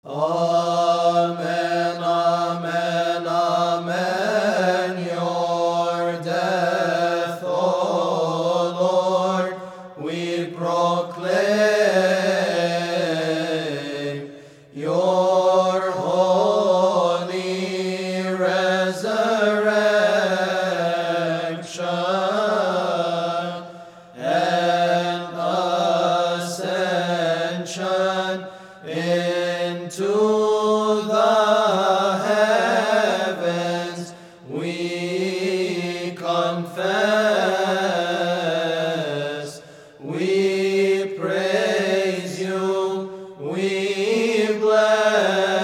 Amen, amen, amen. Your death, O Lord, we proclaim. Your holy resurrection and ascension into the heavens, we confess. We praise you, we bless